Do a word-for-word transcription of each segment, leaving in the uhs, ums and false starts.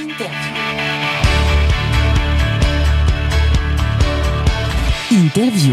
انترفيو.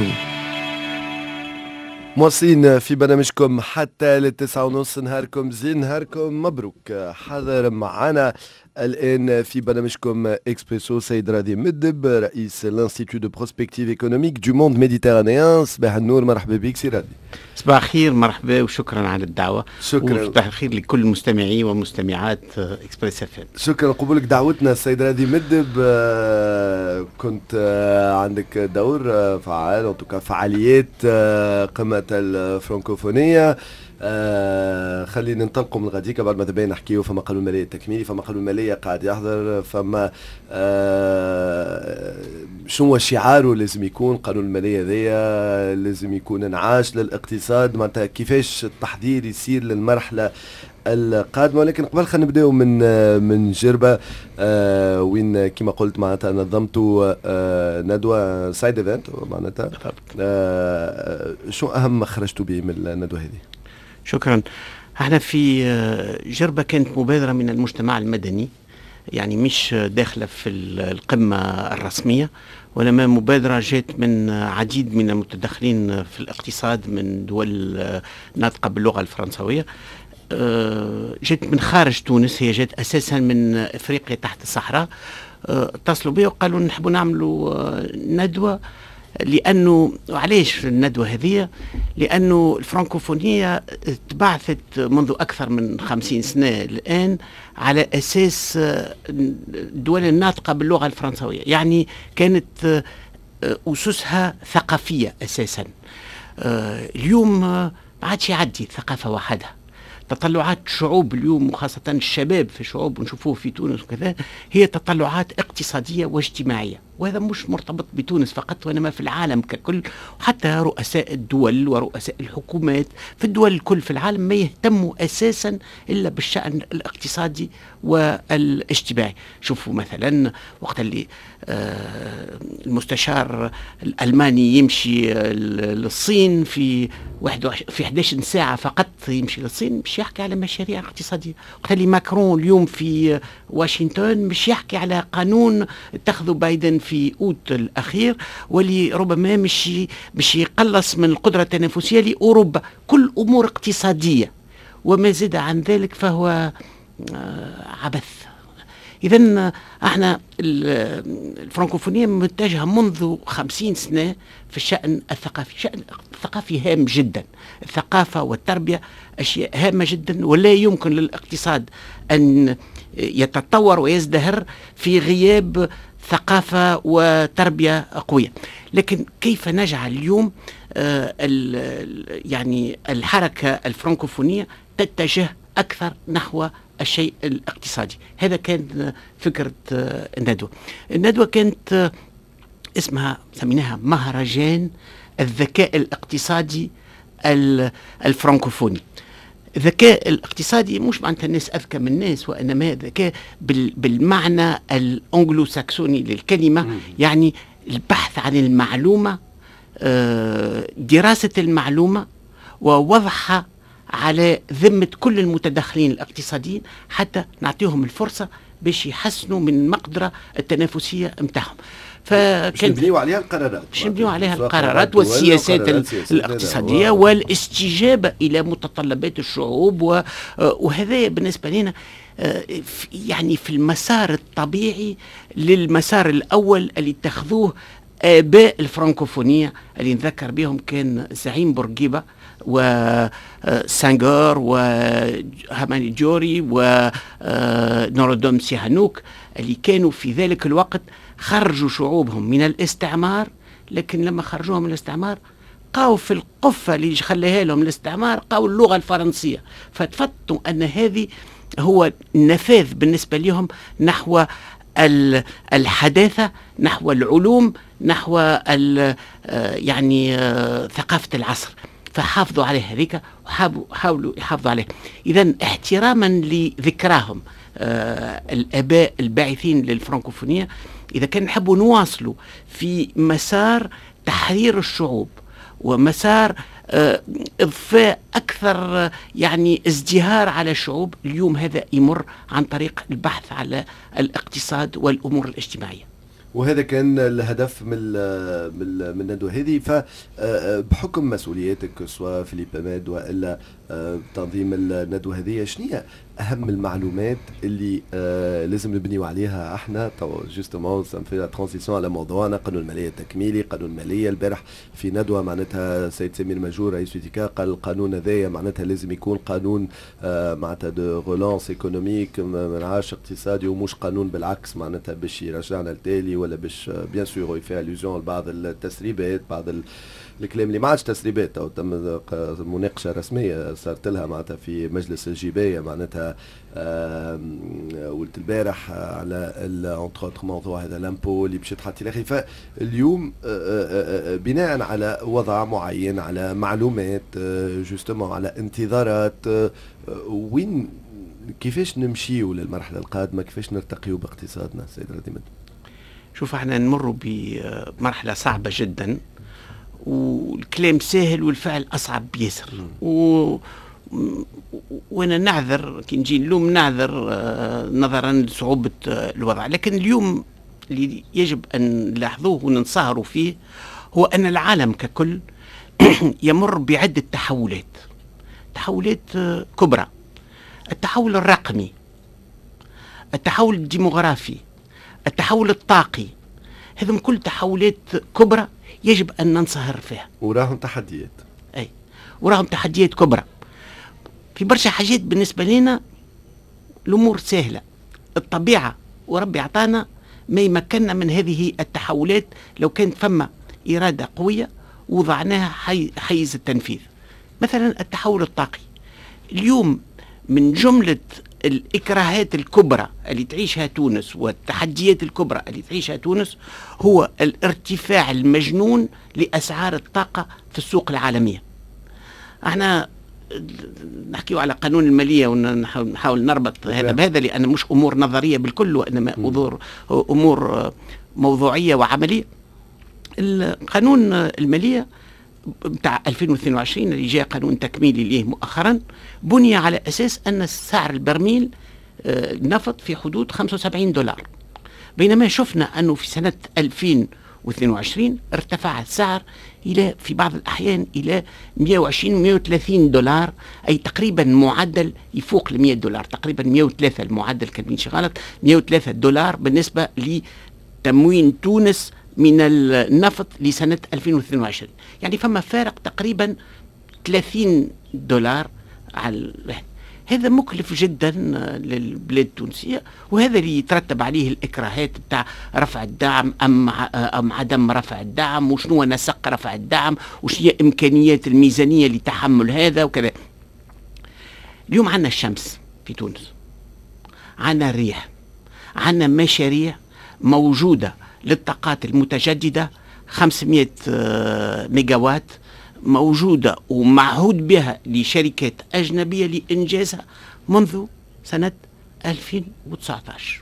مواصلين في برنامجكم حتى للتسعة ونص. نهاركم زين، نهاركم مبروك. حاضر معنا الآن في برنامجكم إكسبريسو سيد راضي مدب، رئيس الانستيتو دو بروسبكتيف ايكونوميك دو موند ميديتيرانيان. صباح النور، مرحبا بك سي راضي. صباح الخير، مرحبا وشكرا على الدعوة. شكرا. وصباح الخير لكل مستمعي ومستمعات إكسبريس اف ام. شكرا قبولك دعوتنا السيد راضي مدب. كنت عندك دور فعال، فعاليات قمة الفرنكوفونية. آه خلينا ننطلقوا من غاديك بعد ما تبين نحكيو. فما قانون المالية التكميلي، فما قانون المالية قاعد يحضر، فما آه شنو شعاره لازم يكون قانون المالية ذي؟ لازم يكون انعاش للاقتصاد. معناتها كيفاش التحضير يصير للمرحلة القادمة. ولكن قبل خلينا نبداو من آه من جربة آه وين كما قلت معناتها نظمتوا آه ندوة سايد ايفنت معناتها. آه شو أهم ما خرجتوا به من الندوة هذه؟ شكرا. احنا في جربة كانت مبادرة من المجتمع المدني، يعني مش داخلة في القمة الرسمية، وإنما مبادرة جات من عديد من المتدخلين في الاقتصاد من دول ناطقة باللغة الفرنسوية. جات من خارج تونس، هي جات أساسا من إفريقيا تحت الصحراء. اتصلوا بي وقالوا نحبوا نعملوا ندوة. لأنه علاش الندوة هذه؟ لأنه الفرنكوفونية تبعثت منذ أكثر من خمسين سنة الآن على أساس الدول الناطقة باللغة الفرنسوية، يعني كانت أسسها ثقافية أساسا. اليوم ما عادش يعدي ثقافة وحدها. تطلعات الشعوب اليوم وخاصة الشباب في الشعوب ونشوفوه في تونس وكذا هي تطلعات اقتصادية واجتماعية، وهذا مش مرتبط بتونس فقط وإنما في العالم ككل. وحتى رؤساء الدول ورؤساء الحكومات في الدول الكل في العالم ما يهتموا أساسا إلا بالشأن الاقتصادي والاجتماعي. شوفوا مثلا وقت اللي آه المستشار الألماني يمشي للصين في واحد في إحدى عشرة ساعة فقط يمشي للصين مش يحكي على مشاريع اقتصادية. وقت اللي ماكرون اليوم في واشنطن مش يحكي على قانون اتخذوا بايدن في أوت الأخير واللي ربما مش مش يقلص من القدرة التنافسية لأوروبا. كل أمور اقتصادية، وما زاد عن ذلك فهو عبث. إذن احنا الفرنكوفونية متجهة منذ خمسين سنة في الشأن الثقافي. شأن ثقافي هام جدا. الثقافة والتربية أشياء هامة جدا، ولا يمكن للاقتصاد أن يتطور ويزدهر في غياب ثقافة وتربية قوية. لكن كيف نجعل اليوم آه يعني الحركة الفرنكوفونية تتجه أكثر نحو الشيء الاقتصادي؟ هذا كان فكرة الندوة. الندوة كانت اسمها سميناها مهرجان الذكاء الاقتصادي الفرنكوفوني. الذكاء الاقتصادي مش معناتها الناس أذكى من الناس، وإنما ذكاء بالمعنى الأنجلو ساكسوني للكلمة، يعني البحث عن المعلومة، دراسة المعلومة ووضعها على ذمة كل المتدخلين الاقتصاديين حتى نعطيهم الفرصة باش يحسنوا من المقدرة التنافسية متاعهم. فكان نبنيو عليها القرارات نبنيو عليها القرارات والسياسات الاقتصادية والاستجابة إلى متطلبات الشعوب. وهذا بالنسبة لنا يعني في المسار الطبيعي للمسار الأول اللي اتخذوه آباء الفرنكوفونية اللي نذكر بهم كان زعيم بورقيبة وسانغور وهاماني جوري ونورودوم سيهانوك، اللي كانوا في ذلك الوقت خرجوا شعوبهم من الاستعمار. لكن لما خرجوهم من الاستعمار قاوا في القفة اللي خليها لهم الاستعمار، قاوا اللغة الفرنسية، فتفتوا أن هذه هو النفاذ بالنسبة لهم نحو الحداثة، نحو العلوم، نحو يعني ثقافة العصر. فحافظوا عليه هذيك وحاولوا يحافظوا عليه. إذن احتراما لذكراهم آه الآباء الباعثين للفرنكوفونية، إذا كان نحبوا نواصلوا في مسار تحرير الشعوب ومسار إضفاء أكثر يعني ازدهار على الشعوب. اليوم هذا يمر عن طريق البحث على الاقتصاد والأمور الاجتماعية، وهذا كان الهدف من من من الندوه هذه. فبحكم مسؤولياتك سواء في الإباماد والا تنظيم الندوه هذه، شنو اهم المعلومات اللي لازم نبنيو عليها احنا تو جوستومون في لا ترانزيسيون على موضوعنا قانون الماليه التكميلي؟ قانون الماليه البارح في ندوه معناتها سيد سمير ماجور رئيس ويتيكا قال القانون هذايا معناتها لازم يكون قانون معناتها دو رولانس ايكونوميك، ما نعرفش اقتصادي، ومش قانون بالعكس معناتها باش يرجعنا للتالي، ولا باش بيان سور يفي الوزيون لبعض التسريبات، بعض الكلام اللي ما عادش تسريبات او تم مناقشه رسميه صارت لها معناتها في مجلس الجبايه معناتها قلت البارح على اونتر موضوع هذا الامبو اللي باش يتحط الى اخره. فاليوم بناء على وضع معين، على معلومات جوستومون، على انتظارات، وين كيفاش نمشيو للمرحله القادمه، كيفاش نرتقيو باقتصادنا سيد رديمد؟ شوف احنا نمر بمرحله صعبه جدا، والكلام سهل والفعل اصعب بيسر. و وانا نعذر كي نجي نلوم نعذر آه نظرا لصعوبه آه الوضع، لكن اليوم اللي يجب ان نلاحظوه وننصهروا فيه هو ان العالم ككل يمر بعده تحولات، تحولات آه كبرى. التحول الرقمي، التحول الديموغرافي، التحول الطاقي، هذم كل تحولات كبرى يجب ان ننصهر فيها، وراهم تحديات. اي وراهم تحديات كبرى. في برشا حاجات بالنسبة لنا الأمور سهلة، الطبيعة وربي عطانا ما يمكننا من هذه التحولات لو كانت فما إرادة قوية وضعناها حي حيز التنفيذ. مثلا التحول الطاقي اليوم من جملة الإكراهات الكبرى اللي تعيشها تونس والتحديات الكبرى اللي تعيشها تونس هو الارتفاع المجنون لأسعار الطاقة في السوق العالمية. احنا نحكيو على قانون المالية ونحاول نربط هذا بهذا، لأن مش أمور نظرية بالكل وإنما أمور أمور موضوعية وعملية. القانون المالية بتاع ألفين واثنين وعشرين اللي جاء قانون تكميلي ليه مؤخرا بني على أساس أن سعر البرميل النفط في حدود خمسة وسبعين دولار، بينما شفنا أنه في سنة ألفين واثنين وعشرين ارتفع السعر إلى في بعض الأحيان إلى مئة وعشرين مئة وثلاثين دولار، أي تقريبا معدل يفوق ل مئة دولار، تقريبا مئة وثلاثة المعدل كان بيمشي غلط، مئة وثلاثة دولار بالنسبة لتموين تونس من النفط لسنة ألفين واثنين وعشرين. يعني فما فارق تقريبا ثلاثين دولار على الواحد. هذا مكلف جدا للبلاد التونسية، وهذا اللي يترتب عليه الإكراهات بتاع رفع الدعم أم, أم عدم رفع الدعم، وشنو نسق رفع الدعم، وشنو إمكانيات الميزانية لتحمل هذا وكذا. اليوم عنا الشمس في تونس، عنا الريح، عنا مشاريع موجودة للطاقات المتجددة خمسمئة ميجاوات موجودة ومعهود بها لشركات أجنبية لإنجازها منذ سنة ألفين وتسعة عشر.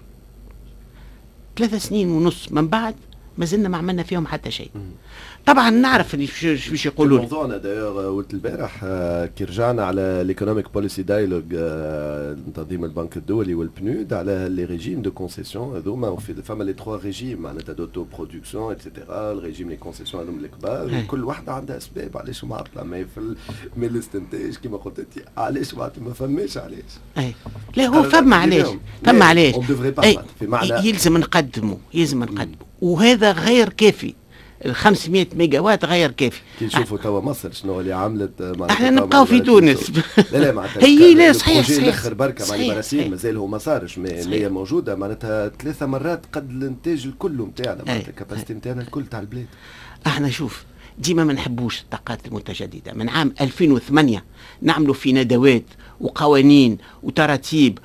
ثلاث سنين ونص من بعد ما زلنا ما عملنا فيهم حتى شيء. طبعا نعرف اللي باش يقولوا موضوعنا داير قلت البارح كي رجعنا على الايكونوميك بوليسي دايلوج تنظيم البنك الدولي والبنود على لي ريجيم دو كونسيسيون هذوما، فما لي تخوا ريجيم معناتها دوتو برودكسيون ايتترا، الريجيم لي كونسيسيون هذوما الكبار، كل واحده عندها اسباب علاش معطله، ما في من الاستنتاج كما قلت انت علاش ما فماش علاش. اي لا هو فما علاش فما علاش يلزم نقدمه يلزم نقدمه وهذا غير كافي. ال خمسمئة ميجا وات غير كافي. كي نشوفوا توا مصر شنو اللي عملت، احنا نبقاو في تونس. لا لا معناتها هي لا صحيح صحيح الاخر بركه مع البراسيل مازال هو ما صارش، هي موجوده معناتها ثلاثه مرات قد الانتاج الكل نتاعنا، معناتها الكاباسيتي نتاعنا الكل تاع البلاد. احنا شوف ديما ما نحبوش الطاقات المتجدده. من عام ألفين وثمانية نعملوا في ندوات وقوانين وتراتيب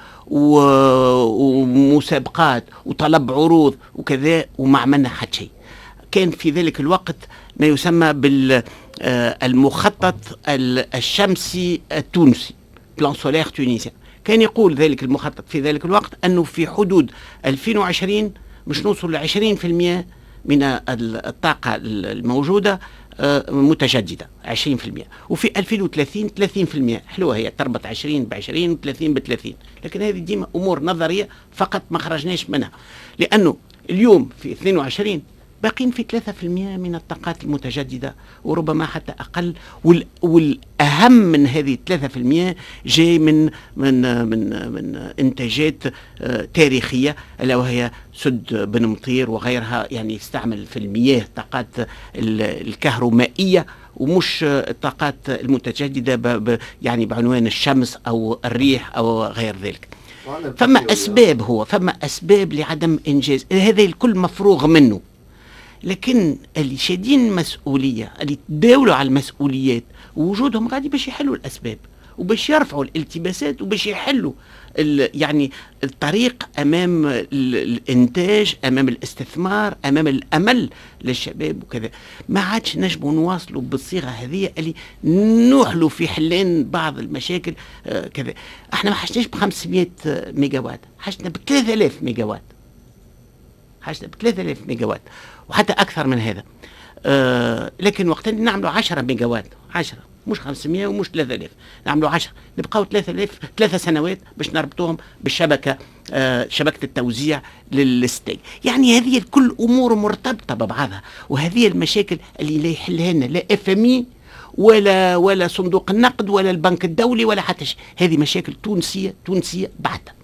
ومسابقات وطلب عروض وكذا وما عملنا حتى شيء. كان في ذلك الوقت ما يسمى بالمخطط الشمسي التونسي، بلان سولير تونسيان. كان يقول ذلك المخطط في ذلك الوقت أنه في حدود ألفين وعشرين مش نوصل ل عشرين بالمئة من الطاقة الموجودة متجددة عشرين بالمئة، وفي ألفين وثلاثين ثلاثين بالمئة. حلوة هي تربط عشرين بعشرين وثلاثين بثلاثين، لكن هذه ديما أمور نظرية فقط ما خرجناش منها، لأنه اليوم في اثنين وعشرين باقين في ثلاثة بالمئة من الطاقات المتجددة وربما حتى أقل. والأهم من هذه ثلاثة بالمئة جاي من من من من إنتاجات تاريخية، ألا وهي سد بن مطير وغيرها، يعني يستعمل في المياه الطاقات الكهرومائية ومش الطاقات المتجددة ب ب يعني بعنوان الشمس أو الريح أو غير ذلك. فما أسباب هو فما أسباب لعدم إنجاز هذا الكل مفروغ منه، لكن اللي شادين مسؤولية، اللي تداولوا على المسؤوليات ووجودهم غادي باش يحلوا الأسباب وباش يرفعوا الالتباسات وباش يحلوا يعني الطريق أمام الإنتاج، أمام الاستثمار، أمام الأمل للشباب وكذا. ما عادش نجموا نواصلوا بالصيغة هذه اللي نوحلوا في حلين بعض المشاكل آه كذا. احنا ما حشناش ب خمسمئة ميجا وات، حشنا ب ثلاثة آلاف ميجا وات، حشنا ب ثلاثة آلاف ميجا وات وحتى أكثر من هذا. آه لكن وقت اللي نعملوا عشرة ميجا وات، عشرة مش خمسمئة ومش ثلاثة آلاف، نعملوا عشرة، نبقاو ثلاثة آلاف ثلاثة سنوات باش نربطوهم بالشبكة، آه شبكة التوزيع للستيك. يعني هذه الكل أمور مرتبطة ببعضها، وهذه المشاكل اللي لا يحلها لنا لا اف ام اي ولا ولا صندوق النقد ولا البنك الدولي ولا حتى شيء. هذه مشاكل تونسية تونسية بحتة.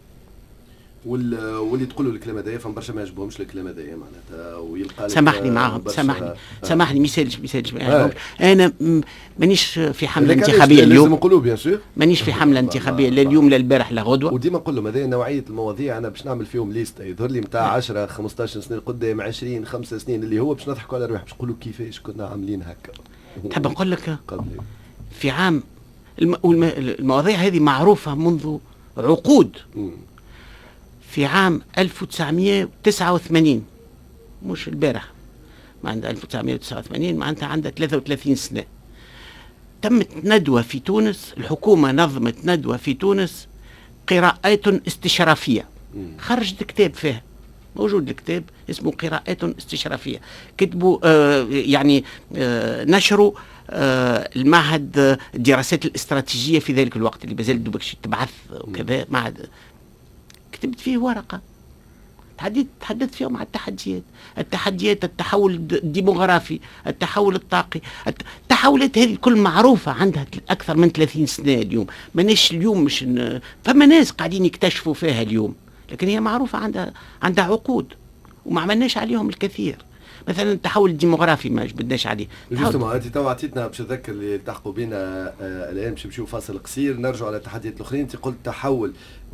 واللي تقولوا الكلام هذايا فهم برشا ما يعجبهمش الكلام هذايا معناتها، ويلقى سامحني معاهم، سامحني آه. سامحني ما يسالش ما يسالش آه. انا مانيش في حمله انتخابيه اليوم، لازم نقولوا بيان سور مانيش في حمله انتخابيه لا اليوم لا البارح لا غدوه. وديما نقول لهم هذه نوعيه المواضيع انا باش نعمل فيهم ليست يظهر لي نتاع عشرة خمسطاش سنه قدام، عشرين خمسة سنين اللي هو باش نضحكوا على روحنا باش نقولوا كيفاش كنا عاملين هكا. تحب نقول لك في عام الم... المواضيع هذه معروفه منذ عقود. م. في عام ألف وتسعمئة وتسعة وثمانين، مش البارح، ما عندها ألف وتسعمئة وتسعة وثمانين معناتها عندها ثلاثة وثلاثين سنة، تمت ندوة في تونس، الحكومة نظمت ندوة في تونس قراءات استشرافية، خرجت كتاب فيها، موجود الكتاب اسمه قراءات استشرافية، كتبوا آه يعني آه نشروا آه المعهد الدراسات الاستراتيجية في ذلك الوقت اللي بزال دوبكش تبعث وكذا، معهد كتبت فيه ورقة تحدثت تحدثت فيهم على التحديات، التحديات التحول الديموغرافي، التحول الطاقي، التحولات هذه كل معروفة عندها أكثر من ثلاثين سنة اليوم. ماناش اليوم مش ن... فما ناس قاعدين يكتشفوا فيها اليوم، لكن هي معروفة عندها عندها عقود وما عملناش عليهم الكثير. مثلا التحول الديموغرافي ما جبدناش عليه. جوستومون انت تو عطيتنا باش نذكر اللي التحقوا بينا آه الان باش نمشيو فاصل قصير نرجعوا على التحديات الاخرين. انت قلت تحول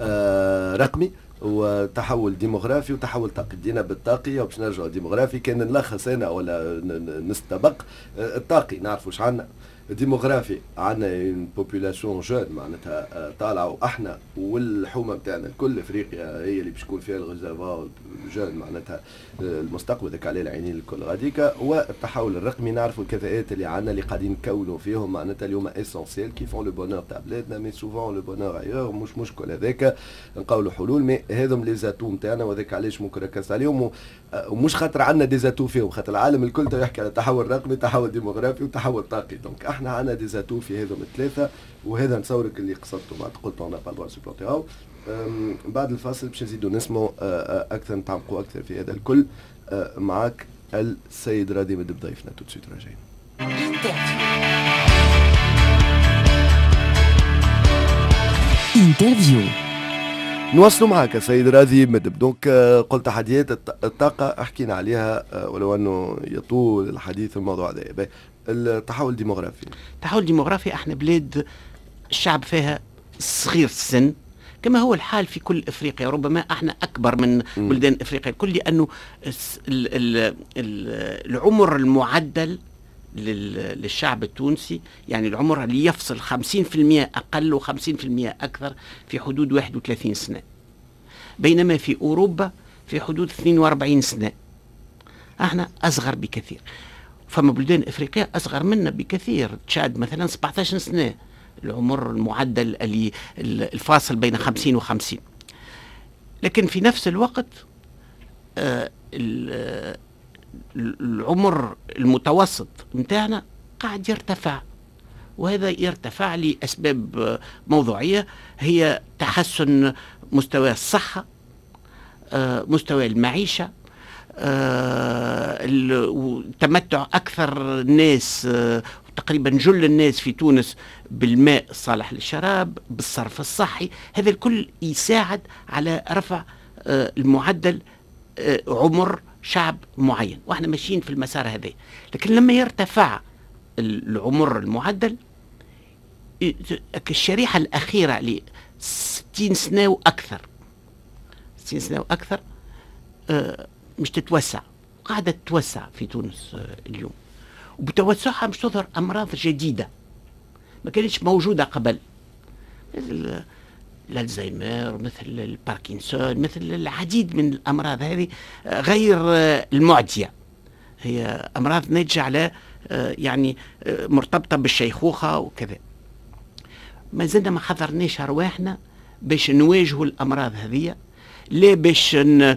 آه رقمي وتحول ديموغرافي وتحول طاقي، بدينا بالطاقي وباش نرجعوا الديموغرافي. كان نلخص انا ولا نستبق آه الطاقي نعرفوا واش عندنا، الديموغرافي عندنا بوبولاسيون جون معناتها طالعه، واحنا والحومه نتاعنا الكل افريقيا هي اللي باش يكون فيها الغزاوه جون معناتها المستقبل ذاك عليه العينين الكل غاديكا. والتحول الرقمي نعرفوا الكفاءات اللي عندنا اللي قاعدين نكونوا فيهم معناتها اليوم اسونسيال كي فون لو بونور تاع بلادنا، مي سوفون لو بونور ايور مش مشكل هذاك نقولوا حلول، مي هذم لي زاتو نتاعنا وذاك علاش ممكن نركز عليهم، ومش خاطر عندنا دي زاتو فيهم، خاطر العالم الكل يحكي على تحول رقمي تحول ديموغرافي وتحول طاقي. دونك احنا عندنا دي زاتو في هذم الثلاثه، وهذا نصورك اللي قصدته بعد قلت انا با لوا سوبورتيرو. بعد الفاصل باش نزيدوا نسمعوا اكثر نتعمقوا اكثر في هذا الكل. معك السيد رادي مد بضيفنا تو سويت راجعين. انترفيو نواصلوا معك سيد راضي مدب. دونك قلت تحديات الطاقة حكينا عليها ولو أنه يطول الحديث الموضوع هذا. التحول الديموغرافي التحول الديموغرافي احنا بلاد الشعب فيها صغير السن كما هو الحال في كل افريقيا، ربما احنا اكبر من بلدان افريقيا الكل، لانه العمر المعدل للشعب التونسي يعني العمر اللي يفصل خمسين بالمئة اقل وخمسين بالمئة اكثر في حدود واحد وثلاثين سنة، بينما في اوروبا في حدود اثنين وأربعين سنة. احنا اصغر بكثير، فما بلدان افريقيا اصغر منا بكثير، تشاد مثلا سبعة عشر سنة العمر المعدل اللي الفاصل بين خمسين وخمسين. لكن في نفس الوقت آه العمر المتوسط متاعنا قاعد يرتفع، وهذا يرتفع لأسباب موضوعية، هي تحسن مستوى الصحة، مستوى المعيشة، تمتع أكثر الناس، تقريبا جل الناس في تونس بالماء الصالح للشراب، بالصرف الصحي. هذا الكل يساعد على رفع المعدل عمر شعب معين، واحنا ماشيين في المسار هذا. لكن لما يرتفع العمر المعدل، الشريحة الأخيرة ل ستين سنة وأكثر ستين سنة وأكثر مش تتوسع، قاعدة تتوسع في تونس اليوم، وبتوسعها مش تظهر أمراض جديدة ما كانتش موجودة قبل، مثل الألزهايمر، مثل الباركنسون، مثل العديد من الأمراض هذه غير المعدية، هي أمراض ناتجة على يعني مرتبطة بالشيخوخة وكذا. ما زلنا ما حضرناش أرواحنا باش نواجهوا الأمراض هذه، لا باش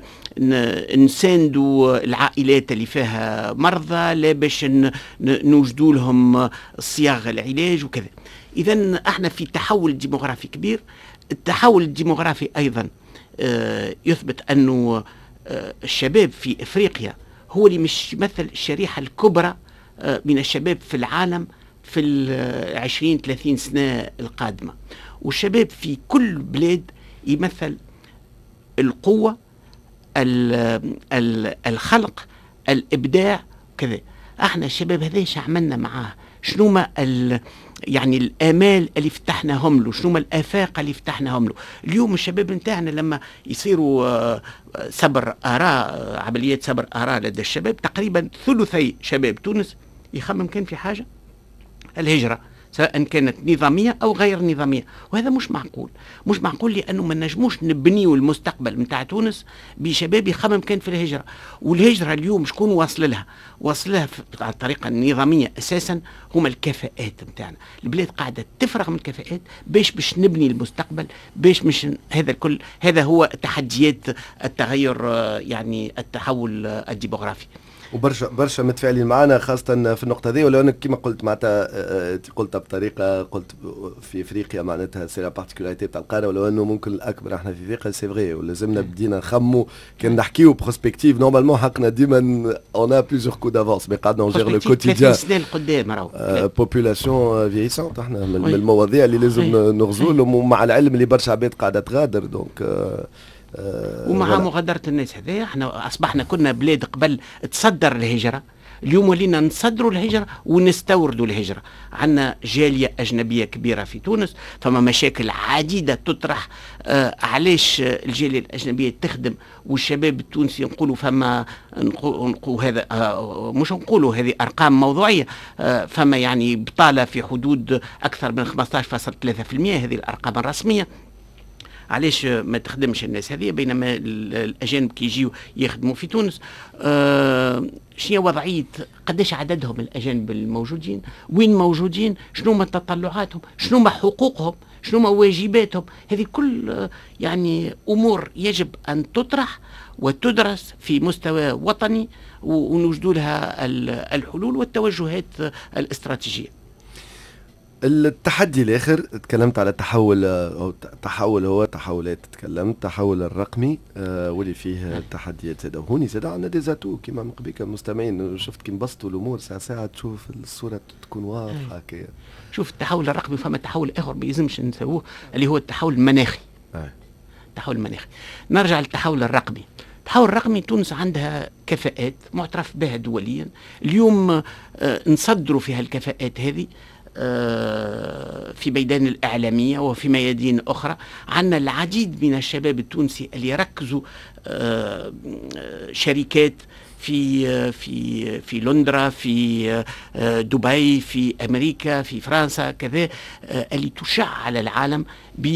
نساندوا العائلات اللي فيها مرضى، لا باش نوجدوا لهم صياغ العلاج وكذا. إذن احنا في تحول ديموغرافي كبير. التحول الديموغرافي أيضا يثبت أنه الشباب في إفريقيا هو اللي مش يمثل الشريحة الكبرى من الشباب في العالم في العشرين ثلاثين سنة القادمة، والشباب في كل بلاد يمثل القوة، الخلق، الإبداع كذا. احنا الشباب هذا ايش عملنا معاه؟ شنو ما يعني الآمال اللي فتحناهم له، شنو ما الآفاق اللي فتحناهم له. اليوم الشباب نتاعنا لما يصيروا سبر آراء، عمليات سبر آراء لدى الشباب، تقريبا ثلثي شباب تونس يخمم كان في حاجة الهجرة، سواء كانت نظامية أو غير نظامية، وهذا مش معقول. مش معقول لأنه ما نجموش نبنيوا المستقبل متاع تونس بشباب يخمم كان في الهجرة. والهجرة اليوم شكون واصل لها؟ واصل لها على الطريقة النظامية أساسا هما الكفاءات متاعنا. البلاد قاعدة تفرغ من الكفاءات باش باش نبني المستقبل، باش مش هذا الكل. هذا هو تحديات التغير، يعني التحول الديموغرافي. وبرشا برشا متفاعلين معنا خاصة في النقطة هذه، ولو انك كما قلت معناتها قلتها بطريقة، قلت في افريقيا معناتها سي لا بارتيكولاريتي تاع القارة، ولو انه ممكن الاكبر احنا في افريقيا سي فغي، ولازمنا بدينا نخمو كان نحكيو بروسبكتيف. نورمالمون حقنا ديما اون ا بليزيور كو دافونس، مي قعدنا نجير لو كوتيديان ثلاثين سنة القدام راهو بوبولاسيون فييسونت، احنا من المواضيع اللي لازم نغزوا لهم، ومع العلم اللي برشا عباد قاعدة تغادر. دونك أه ومع مغادرة الناس هذه احنا اصبحنا كنا بلاد قبل تصدر الهجرة، اليوم ولينا نصدروا الهجرة ونستوردوا الهجرة. عندنا جالية أجنبية كبيرة في تونس، فما مشاكل عديدة تطرح. آه علاش الجالية الأجنبية تخدم والشباب التونسي نقولوا فما نقول هذا آه مش نقولوا هذه أرقام موضوعية، آه فما يعني بطالة في حدود أكثر من خمسة عشر فاصلة ثلاثة بالمئة، هذه الأرقام الرسمية. علاش ما تخدمش الناس هذه بينما الأجانب كي يجيو يخدموا في تونس؟ آه شنو وضعية قداش عددهم الأجانب الموجودين، وين موجودين، شنو ما تطلعاتهم، شنو ما حقوقهم، شنو ما واجباتهم. هذه كل آه يعني أمور يجب أن تطرح وتدرس في مستوى وطني، ونوجدوا لها الحلول والتوجهات الاستراتيجية. التحدي الاخر تكلمت على التحول، او تحول هو تحولات، تكلمت التحول الرقمي آه واللي فيه تحديات زاده. هوني زاده عندنا دي زاتو كيما من قبيل المستمعين، شفت كي نبسطوا الامور ساعه ساعه تشوف الصوره تكون واضحه كي. شوف التحول الرقمي فما تحول اخر ما يلزمش نسووه، اللي هو التحول المناخي. آه. التحول المناخي. نرجع للتحول الرقمي. التحول الرقمي تونس عندها كفاءات معترف بها دوليا، اليوم آه نصدروا فيها الكفاءات هذه في ميدان الإعلامية وفي ميادين أخرى. عندنا العديد من الشباب التونسي اللي يركزوا شركات في في في لندن، في دبي، في أمريكا، في فرنسا كذا، اللي تشع على العالم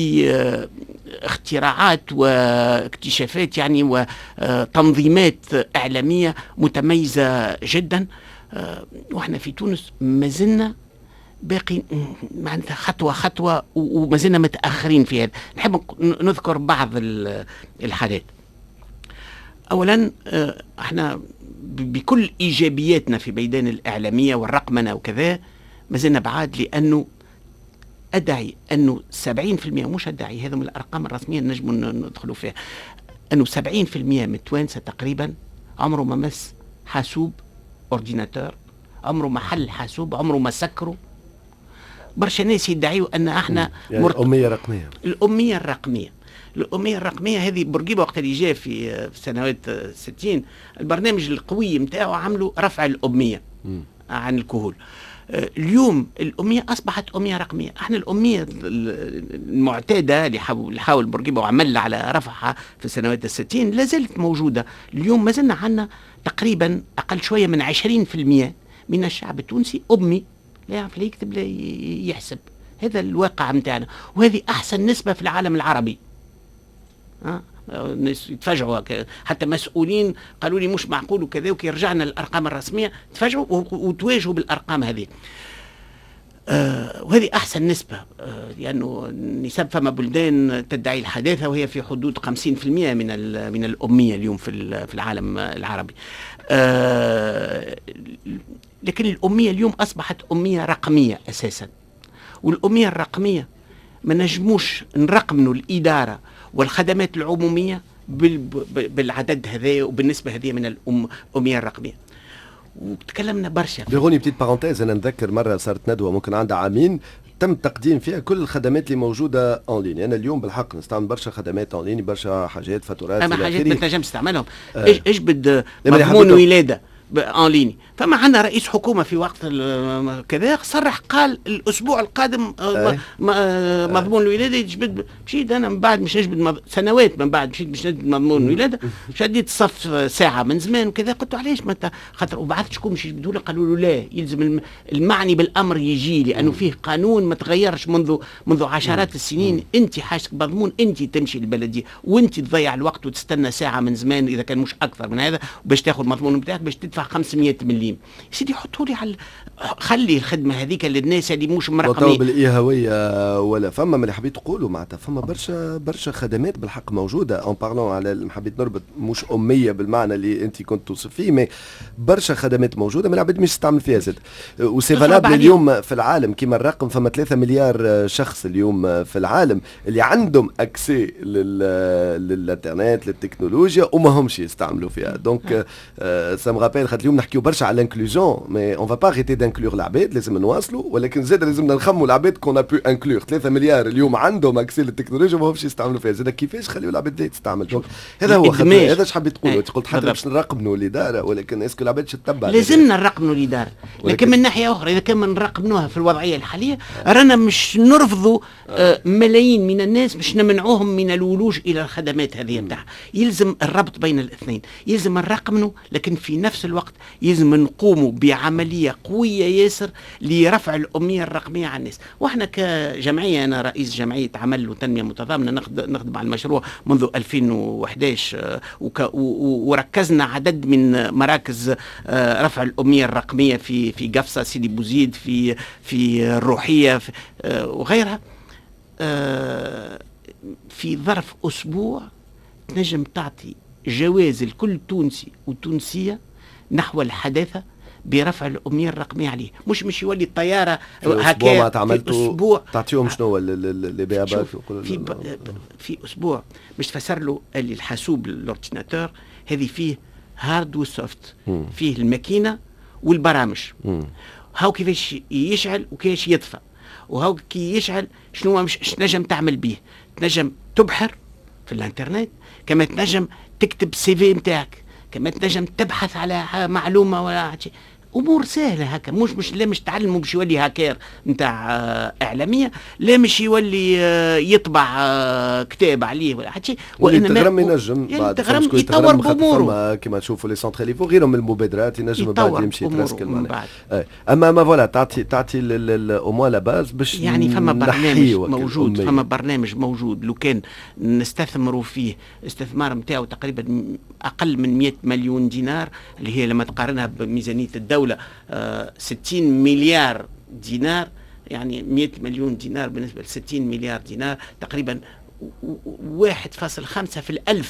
باختراعات واكتشافات يعني وتنظيمات إعلامية متميزة جدا. وإحنا في تونس ما زلنا باقي معناتها خطوة خطوة وما زلنا متأخرين في هذا. نحب نذكر بعض الحالات. اولا احنا بكل ايجابياتنا في ميدان الاعلاميه والرقمنه وكذا ما زلنا بعاد، لانه ادعي انه سبعين بالمئة، مش ادعي، هذا من الارقام الرسميه نجم ندخلوا فيها، انه سبعين بالمئة من التوانسه تقريبا عمره ما مس حاسوب اورديناتور، عمره ما حل حاسوب، عمره ما سكره. برشا ناس يدعيوا ان احنا يعني مرت... الاميه الرقميه الاميه الرقميه الاميه الرقميه هذه بورقيبه وقت اللي جاء في في سنوات ستين البرنامج القوي نتاعو عملوا رفع الاميه م. عن الكهول. اليوم الأمية أصبحت أمية رقمية. احنا الأمية المعتادة اللي حاول بورقيبة وعمل على رفعها في سنوات الستين لازالت موجودة. اليوم ما زلنا عنا تقريبا أقل شوية من عشرين في المئة من الشعب التونسي أمي، لا يعرف لا يكتب لا يحسب. هذا الواقع متاعنا، وهذه أحسن نسبة في العالم العربي. ها الناس يتفاجئوا، حتى مسؤولين قالوا لي مش معقول وكذا، وكي رجعنا للارقام الرسميه تفاجئوا وتواجهوا بالارقام هذه. آه وهذه احسن نسبه، آه لانه نسب فما بلدان تدعي الحداثه وهي في حدود خمسين بالمئة من من الاميه اليوم في في العالم العربي. آه لكن الاميه اليوم اصبحت اميه رقميه اساسا، والاميه الرقميه ما نجموش نرقموا الاداره والخدمات العمومية بالعدد هذا وبالنسبة هذه من الأمية الرقمية. وتكلمنا برشا بغوني بتيت بارونتيز. أنا نذكر مرة صارت ندوة ممكن عندها عامين تم تقديم فيها كل الخدمات اللي موجودة اون لين. أنا اليوم بالحق نستعمل برشا خدمات اون لين، برشا حاجات فاتورات أما حاجات ما تنجمش تستعملهم. آه. اجبد مضمون ولادة اون ليني. فما عندنا رئيس حكومه في وقت كذا صرح قال الاسبوع القادم أه. مضمون الولاده يجبد. مشيت انا من بعد مش نجبد مض... سنوات من بعد مشيت مش نجبد مضمون الولاده، شديت الصف ساعه من زمان وكذا. قلت علاش ما انت خاطر وبعثت شكون مش يجبدوا لي؟ قالوا له لا، يلزم المعني بالامر يجي، لانه فيه قانون ما تغيرش منذ منذ عشرات السنين. انت حاجتك مضمون، انت تمشي للبلديه وانت تضيع الوقت وتستنى ساعه من زمان اذا كان مش اكثر من هذا باش تاخذ المضمون بتاعك باش تدفع خمسمئة مليم. سيدي حطوا لي على خلي الخدمه هذيك للناس اللي مش مرقمين بالايهاويه. ولا فما اللي حبيت تقولوا معناتها فما برشا برشا خدمات بالحق موجوده اون بارلون على حبيت نربط مش اميه بالمعنى اللي انت كنت توصف فيه، مي برشا خدمات موجوده ما العباد مش تستعمل فيها زاد. وسي فالابل اليوم في العالم كيما الرقم فما ثلاثة مليار شخص اليوم في العالم اللي عندهم اكسي للانترنت للتكنولوجيا وما همش يستعملوا فيها. دونك سا مغابيل خاطر اليوم نحكيو برشا على الانكلوزيون، مي اون فا با اريتي دانكلور العباد، لازم نواصلوا، ولكن زاد لازمنا نخموا العباد كون بو انكلور. ثلاثة مليار اليوم عندهم اكسي للتكنولوجيا وما همش يستعملوا فيها، زاد كيفاش خليوا العباد تستعمل. دونك هذا هو هذا اش حبيت تقول. قلت حتى باش نرقموا الاداره، ولكن اسكو العباد تتبع؟ لازمنا نرقموا الاداره، لكن من ناحيه اخرى اذا كان نرقموها في الوضعيه الحاليه رانا مش نرفضوا آه ملايين من الناس، مش نمنعوهم من الولوج الى الخدمات هذه نتاعها. يلزم الربط بين الاثنين، يلزم نرقموا لكن في نفس الوقت يلزم نقوموا بعمليه قويه ياسر لرفع الاميه الرقميه على الناس. واحنا كجمعيه، انا رئيس جمعيه عمل وتنميه متضامنه، نخدم على المشروع منذ ألفين وأحد عشر وركزنا عدد من مراكز رفع الاميه الرقميه في في قفصه، سيدي بوزيد، في في الروحيه في وغيرها. في ظرف اسبوع تنجم تعطي جواز لكل تونسي وتونسيه نحو الحداثه برفع الاميه الرقميه عليه. مش مش يولي الطياره هكا في اسبوع تعطيهم شنو اللي بيها في, في اسبوع باش تفسر له اللي الحاسوب الاورديناتور هذه فيه هارد وسوفت، فيه الماكينه والبرامج. مم. هاو كيفاش يشعل وكيفاش يطفى، وهاو كي يشعل شنو مش نجم تعمل به. تنجم تبحر في الانترنت، كما تنجم تكتب سي في نتاعك، كما تنجم تبحث على معلومه ولا شيء. امور سهله هكا، مش مش لا مش تعلموا باش يولي هاكير نتاع اعلاميه، لا مش يولي يطبع كتاب عليه ولا حتى شيء. وانما تغرم ينجم بعد تغرم يطور باموره كما تشوفوا لي سونتراليفو غيرهم من المبادرات ينجم بعد يمشي يترسكل معنا. اما ما فوالا تعطي تعطي او موان لا باز باش يعني فما برنامج موجود، فما برنامج موجود لو كان نستثمروا فيه استثمار نتاعو تقريبا اقل من مئة مليون دينار، اللي هي لما تقارنها بميزانيه الدوله آه ستين مليار دينار، يعني مئة مليون دينار بالنسبة ل ستين مليار دينار تقريبا واحد فاصل خمسة في الألف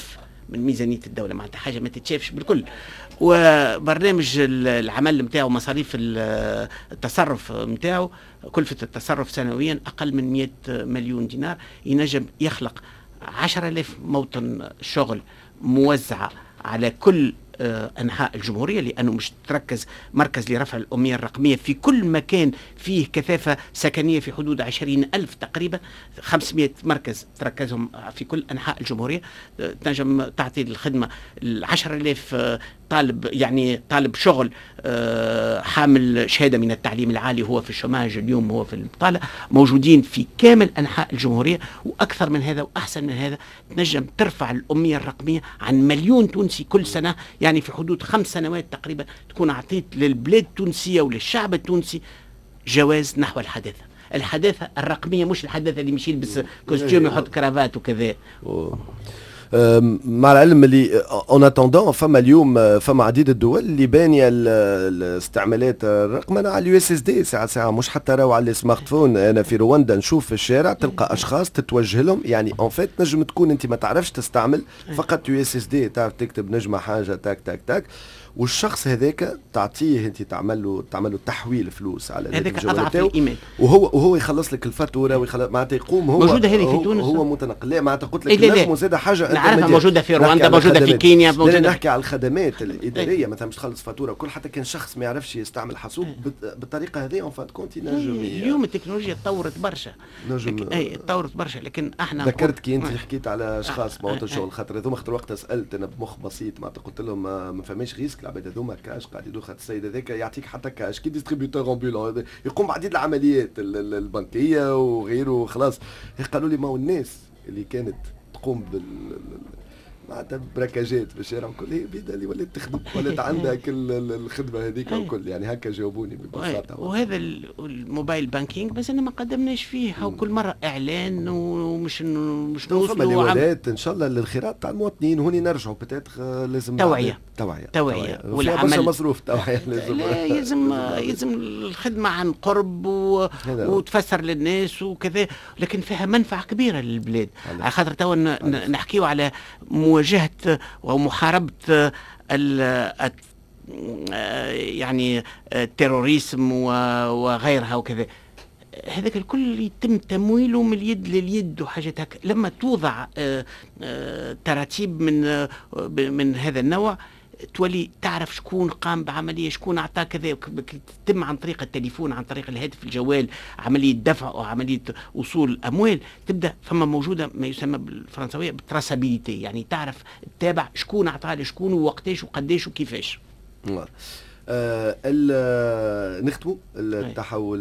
من ميزانية الدولة، معناتها حاجة ما تتشافش بالكل. وبرنامج العمل نتاعو مصاريف التصرف نتاعو كلفة التصرف سنويا أقل من مئة مليون دينار، ينجم يخلق عشرة آلاف موطن شغل موزعة على كل أنحاء الجمهورية، لأنه مش تركز مركز لرفع الأمية الرقمية في كل مكان فيه كثافة سكنية في حدود عشرين ألف تقريبا، خمسمئة مركز تركزهم في كل أنحاء الجمهورية، تنجم تعطي الخدمة العشر آلاف طالب، يعني طالب شغل حامل شهادة من التعليم العالي هو في الشماج اليوم هو في البطالة، موجودين في كامل أنحاء الجمهورية. وأكثر من هذا وأحسن من هذا، تنجم ترفع الأمية الرقمية عن مليون تونسي كل سنة، يعني في حدود خمس سنوات تقريبا تكون أعطيت للبلاد التونسية وللشعب التونسي جواز نحو الحداثة. الحداثة الرقمية، مش الحداثة اللي مش يلبس كوستيوم يحط كرافات وكذا. مع العلم اللي اون اتوندون فما اليوم فما عديد الدول اللي بانيه الاستعمالات الرقمنه على اليو اس اس دي ساعه ساعه، مش حتى راهو على السمارت فون. انا في رواندا نشوف في الشارع تلقى اشخاص تتوجه لهم، يعني اون فيت نجم تكون انت ما تعرفش تستعمل فقط يو اس اس دي، تعرف تكتب نجمه حاجه تاك تاك تاك، والشخص هذاك تعطيه انت تعمل له تعمل له تحويل فلوس على هذاك اضعف الايمان، وهو وهو يخلص لك الفاتوره ويخلص معناتها يقوم هو موجوده هذه في تونس، هو متنقل. لا معناتها قلت لك نجم زاد حاجه نعرفها موجوده في رواندا، موجوده في كينيا، موجوده. نحكي على الخدمات الاداريه مثلا، مش تخلص فاتوره وكل، حتى كان شخص ما يعرفش يستعمل حاسوب بالطريقه هذه اون فات كونت ينجم. اليوم التكنولوجيا تطورت برشا، نجم اي تطورت برشا، لكن احنا ذكرت كي انت حكيت على اشخاص موطن شغل، خاطر هذوما خاطر وقتها سالت انا بمخ بسيط، معناتها قلت لهم ما فماش ريسك العباد هذوما كاش قاعد يدوخ السيد هذاك يعطيك حتى كاش كي ديستريبيوتور امبولون يقوم بعديد العمليات البنكيه وغيره خلاص. قالوا لي ما هو الناس اللي كانت تقوم بال معناتها بركاجات في الشارع وكل، هي بيدا اللي ولات تخدم ولات عندها الخدمه هذيك وكل، يعني هكا جاوبوني ببساطه. وهذا الموبايل بانكينج بس انا ما قدمناش فيه، وكل مره اعلان ومش مش نوصلوا الولات ان شاء الله للخيرات تاع المواطنين. هوني نرجعوا بتاتر لازم توعيه توعيه توعيه والعمل مصروف توعيه لازم يلزم يلزم الخدمه عن قرب و... وتفسر للناس وكذا، لكن فيها منفعه كبيره للبلاد. على خاطر توا نحكيو على مواجهة ومحاربة ال يعني التيروريسم وغيرها وكذا، هذاك الكل يتم تمويله من اليد لليد وحاجات هكا. لما توضع تراتيب من من هذا النوع تولي تعرف شكون قام بعملية، شكون أعطاه كذا، تتم عن طريق التليفون عن طريق الهاتف الجوال عملية دفع أو عملية وصول أموال، تبدأ فما موجودة ما يسمى بالفرنسوية بالتراسابيليتي، يعني تعرف تتابع شكون أعطاه لشكون ووقتاش وقداش وكيفاش. آه نختموا التحول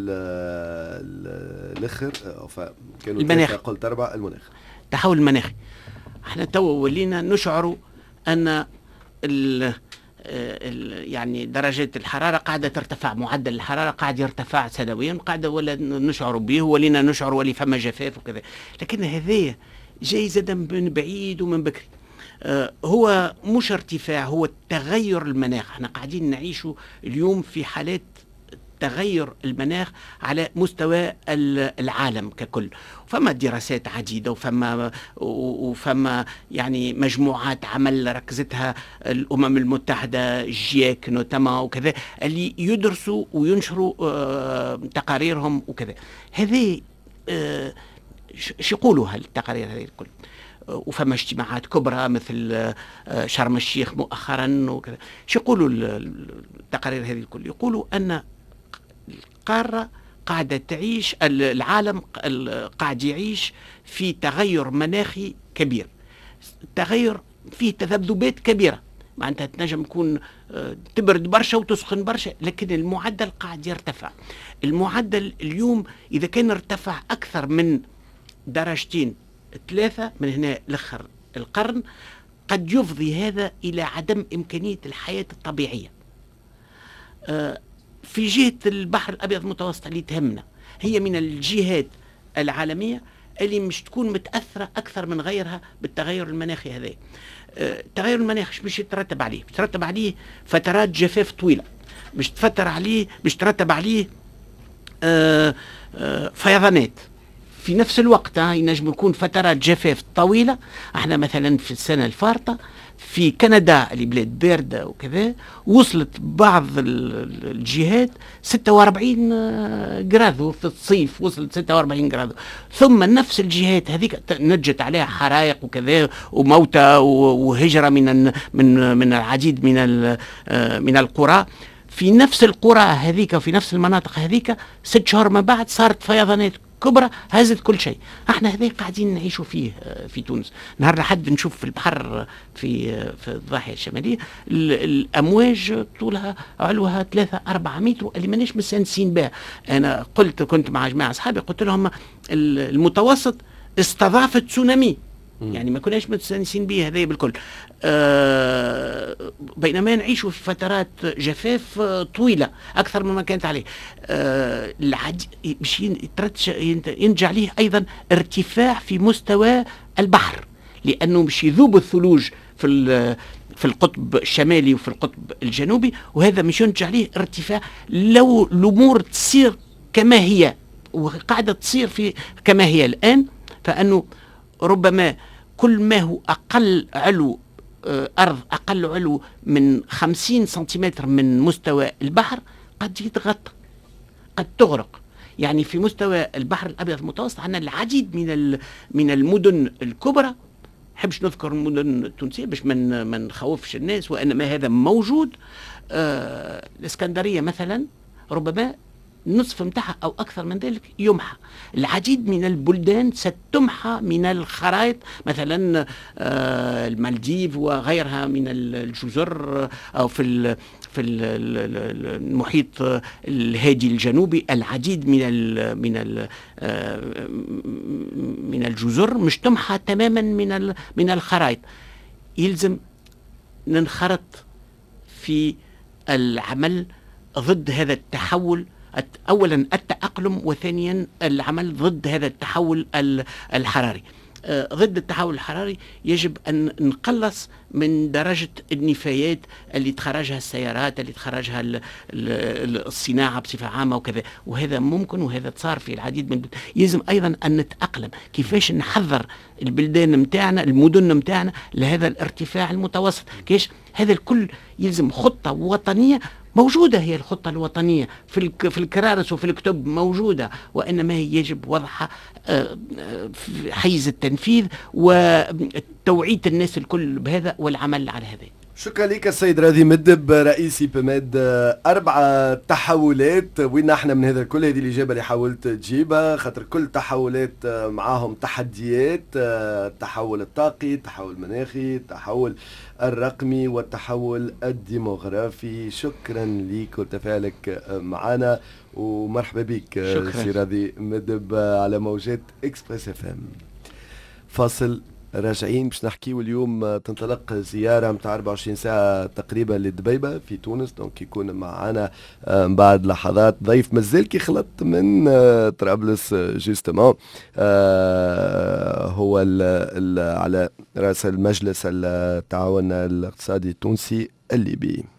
الاخر كانوا المناخ، قلت اربع المناخ التحول المناخي. احنا تو ولينا نشعروا ان ال ال يعني درجات الحرارة قاعدة ترتفع، معدل الحرارة قاعد يرتفع سنويا، قاعدة ولا نشعر به، ولينا نشعر ولي فما جفاف وكذا، لكن هذه جاي زاد من بعيد ومن بكري. آه هو مش ارتفاع، هو التغير المناخ. احنا قاعدين نعيش اليوم في حالات تغير المناخ على مستوى العالم ككل، فما دراسات عديدة وفما وفما يعني مجموعات عمل ركزتها الأمم المتحدة جياك نوتما وكذا، اللي يدرسوا وينشروا آه تقاريرهم وكذا. هذه آه شو يقولوا هالتقارير هذه الكل؟ وفما اجتماعات كبرى مثل شرم الشيخ مؤخرا وكذا. شو يقولوا التقارير هذه الكل؟ يقولوا أن القارة قاعدة تعيش، العالم قاعد يعيش في تغير مناخي كبير، التغير فيه تذبذبات كبيرة، معناتها تنجم يكون تبرد برشا وتسخن برشا، لكن المعدل قاعد يرتفع. المعدل اليوم إذا كان ارتفع أكثر من درجتين ثلاثة من هنا لآخر القرن، قد يفضي هذا إلى عدم إمكانية الحياة الطبيعية. في جهة البحر الأبيض المتوسط اللي تهمنا، هي من الجهات العالمية اللي مش تكون متأثرة أكثر من غيرها بالتغير المناخي هذا. التغير المناخي مش يترتب عليه، مش يترتب عليه فترات جفاف طويلة، مش تفتر عليه مش ترتب عليه آآ آآ فيضانات في نفس الوقت ينجم يكون فترات جفاف طويلة. احنا مثلا في السنة الفارطة في كندا اللي بلاد باردة وكذا وصلت بعض الجهات ستة وأربعين جرادو في الصيف، وصلت ستة وأربعين جرادو. ثم نفس الجهات هذيك نجت عليها حرائق وكذا وموتى وهجرة من من من العديد من من القرى. في نفس القرى هذيك وفي نفس المناطق هذيك ست شهور من بعد صارت فيضانات كبرى هزت كل شيء. احنا هذا قاعدين نعيشوا فيه في تونس. نهار لحد نشوف في البحر في في الضاحيه الشماليه الامواج طولها علوها ثلاثة أربعة متر اللي ماناش مستانسين بها. انا قلت كنت مع جماعه اصحابي قلت لهم المتوسط استضاف تسونامي، يعني ما كناش متسانسين به هذا بالكل. آه بينما نعيشوا في فترات جفاف طويلة أكثر مما كانت عليه. آه باش ينتج عليه أيضا ارتفاع في مستوى البحر، لأنه باش يذوب الثلوج في في القطب الشمالي وفي القطب الجنوبي، وهذا مش ينتج عليه ارتفاع. لو الأمور تصير كما هي وقاعدة تصير في كما هي الآن، فأنه ربما كل ما هو أقل علو أرض أقل علو من خمسين سنتيمتر من مستوى البحر قد يتغطى، قد تغرق. يعني في مستوى البحر الأبيض المتوسط عندنا العديد من من المدن الكبرى، حبش نذكر المدن التونسية باش من ما نخوفش الناس، وإنما هذا موجود. آه الإسكندرية مثلا ربما نصف متاعها أو أكثر من ذلك يمحى. العديد من البلدان ستمحى من الخرائط، مثلا المالديف وغيرها من الجزر، أو في في المحيط الهادي الجنوبي العديد من ال من ال من الجزر مش تمحى تماما من من الخرائط. يلزم ننخرط في العمل ضد هذا التحول، أولا التأقلم، وثانيا العمل ضد هذا التحول الحراري. ضد التحول الحراري يجب أن نقلص من درجة النفايات اللي تخرجها السيارات، اللي تخرجها الصناعة بصفة عامة وكذا، وهذا ممكن وهذا صار في العديد من. يجب أيضا أن نتأقلم كيفاش نحذر البلدان متاعنا المدن متاعنا لهذا الارتفاع المتوسط. كيش هذا الكل يلزم خطة وطنية موجودة، هي الخطة الوطنية في في الكرارس وفي الكتب موجودة، وإنما يجب وضعها في حيز التنفيذ وتوعية الناس الكل بهذا والعمل على هذا. شكرا لك السيد راضي مدب رئيسي بماد. أربعة تحولات، وين احنا من هذا الكل؟ هذه الإجابة اللي حاولت تجيبها، خاطر كل تحولات معاهم تحديات، التحول الطاقي، التحول المناخي، التحول الرقمي، والتحول الديموغرافي. شكرا لك وتفاعلك معنا، ومرحبا بك سي راضي مدب على موجات اكسبريس اف ام. فاصل، راجعين باش نحكيو اليوم. تنطلق زياره متاع أربعة وعشرين ساعه تقريبا لدبيبه في تونس، دونك يكون معنا بعد لحظات ضيف مازال كي خلط من طرابلس جوستومون، هو ال ال على راس المجلس التعاون الاقتصادي التونسي الليبي.